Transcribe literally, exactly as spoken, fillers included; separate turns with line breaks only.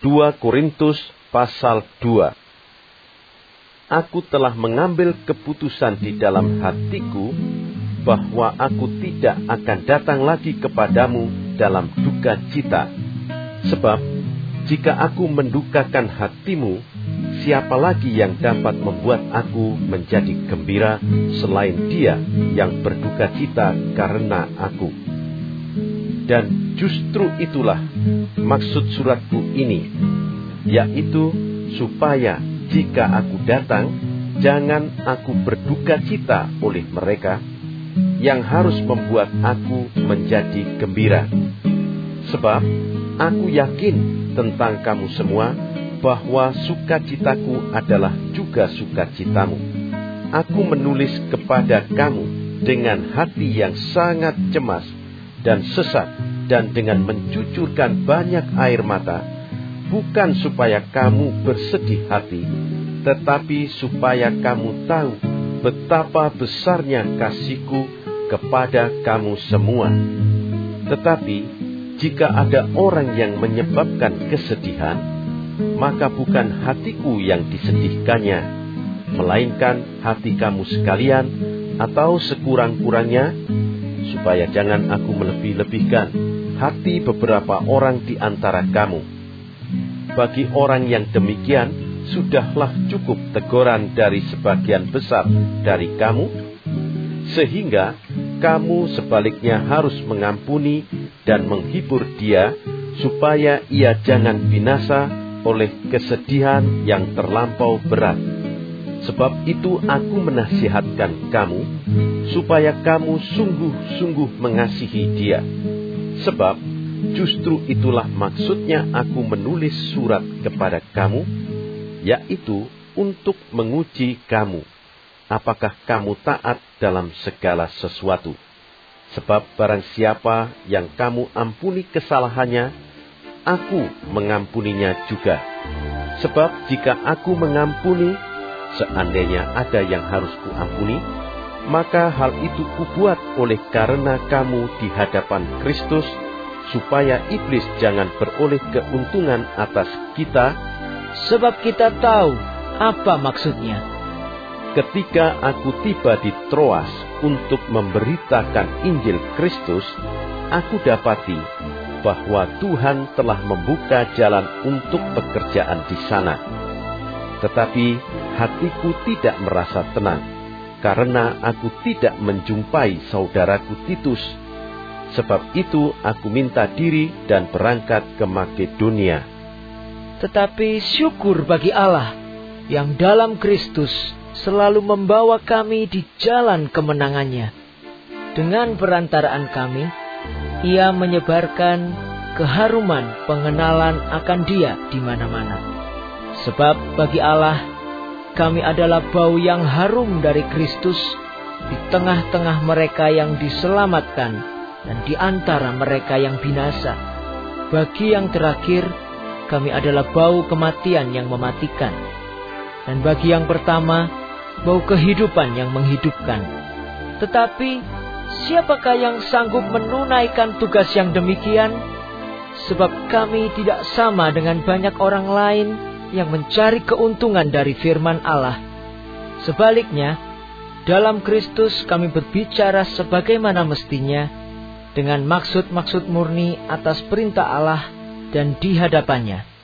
dua Korintus pasal dua. Aku telah mengambil keputusan di dalam hatiku bahwa aku tidak akan datang lagi kepadamu dalam duka cita. Sebab jika aku mendukakan hatimu, siapa lagi yang dapat membuat aku menjadi gembira selain Dia yang berduka cita karena aku? Dan justru itulah maksud suratku ini, yaitu supaya jika aku datang, jangan aku berduka cita oleh mereka yang harus membuat aku menjadi gembira. Sebab aku yakin tentang kamu semua bahwa sukacitaku adalah juga sukacitamu. Aku menulis kepada kamu dengan hati yang sangat cemas dan sesat dan dengan mencucurkan banyak air mata, bukan supaya kamu bersedih hati, tetapi supaya kamu tahu betapa besarnya kasihku kepada kamu semua. Tetapi jika ada orang yang menyebabkan kesedihan, maka bukan hatiku yang disedihkannya, melainkan hati kamu sekalian atau sekurang-kurangnya, supaya jangan aku melebih-lebihkan hati beberapa orang di antara kamu. Bagi orang yang demikian, sudahlah cukup teguran dari sebagian besar dari kamu, sehingga kamu sebaliknya harus mengampuni dan menghibur dia, supaya ia jangan binasa oleh kesedihan yang terlampau berat. Sebab itu aku menasihatkan kamu, supaya kamu sungguh-sungguh mengasihi dia. Sebab justru itulah maksudnya aku menulis surat kepada kamu, yaitu untuk menguji kamu, apakah kamu taat dalam segala sesuatu. Sebab barang siapa yang kamu ampuni kesalahannya, aku mengampuninya juga. Sebab jika aku mengampuni, seandainya ada yang harus kuampuni, maka hal itu kubuat oleh karena kamu di hadapan Kristus, supaya iblis jangan beroleh keuntungan atas kita.
Sebab kita tahu apa maksudnya.
Ketika aku tiba di Troas untuk memberitakan Injil Kristus, aku dapati bahwa Tuhan telah membuka jalan untuk pekerjaan di sana. Tetapi hatiku tidak merasa tenang, karena aku tidak menjumpai saudaraku Titus. Sebab itu aku minta diri dan berangkat ke Makedonia.
Tetapi syukur bagi Allah yang dalam Kristus selalu membawa kami di jalan kemenangannya. Dengan perantaraan kami, Ia menyebarkan keharuman pengenalan akan Dia di mana-mana. Sebab bagi Allah, kami adalah bau yang harum dari Kristus di tengah-tengah mereka yang diselamatkan dan di antara mereka yang binasa. Bagi yang terakhir, kami adalah bau kematian yang mematikan. Dan bagi yang pertama, bau kehidupan yang menghidupkan. Tetapi siapakah yang sanggup menunaikan tugas yang demikian? Sebab kami tidak sama dengan banyak orang lain yang mencari keuntungan dari firman Allah. Sebaliknya, dalam Kristus kami berbicara sebagaimana mestinya, dengan maksud-maksud murni atas perintah Allah dan di hadapannya.